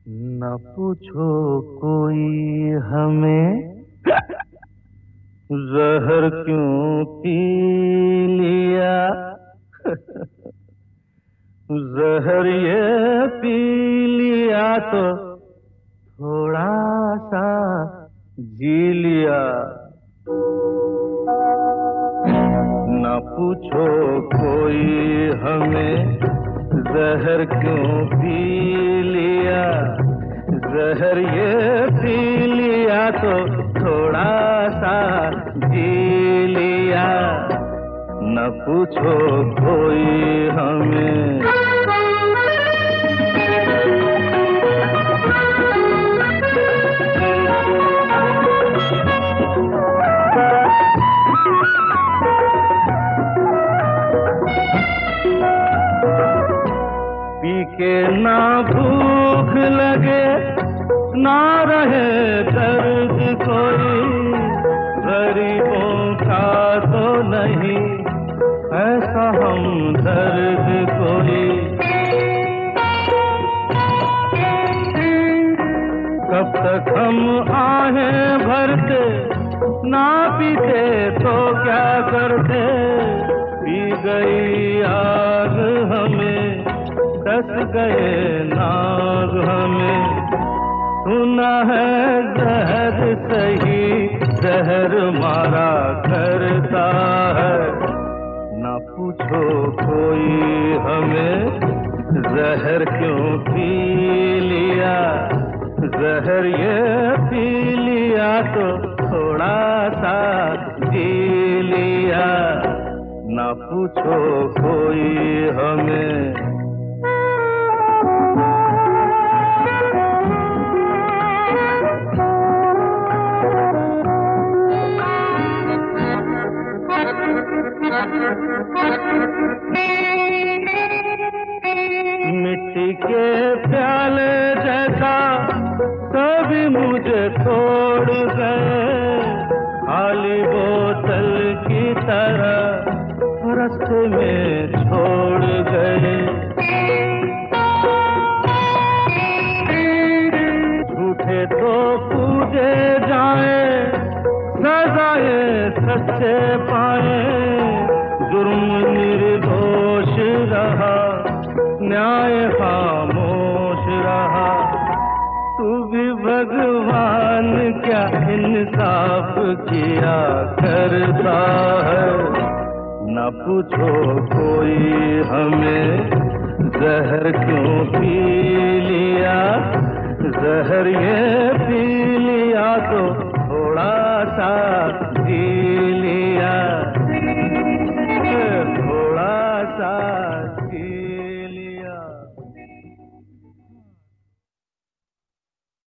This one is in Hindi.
न पूछो कोई हमें जहर क्यों पी लिया। जहर ये पी लिया तो थोड़ा सा जी लिया। न पूछो कोई हमें जहर क्यों पी लिया। जहर ये पी लिया तो थोड़ा सा जी लिया। न पूछो कोई हमें। पी के ना भूख लगे ना रहे दर्द कोई। गरीबों का तो नहीं ऐसा हमदर्द कोई। कब तक हम आहें भरते ना पीते तो क्या करते। पी गई आग हमें कस गए नाग हमें। सुना है जहर सही जहर मारा करता है। ना पूछो कोई हमें जहर क्यों पी लिया। जहर ये पी लिया तो थोड़ा सा जी लिया। ना पूछो कोई हमें। मिट्टी के प्याले जैसा सभी मुझे छोड़ गए। खाली बोतल की तरह रास्ते में छोड़ गए। झूठे तो पूजे जाए सजाए सच्चे पाए। जुर्म निर्दोष रहा न्याय खामोश रहा। तू भी भगवान क्या इंसाफ किया करता है। न पूछो कोई हमें जहर क्यों पी लिया। जहर ये पी लिया तो थोड़ा सा जी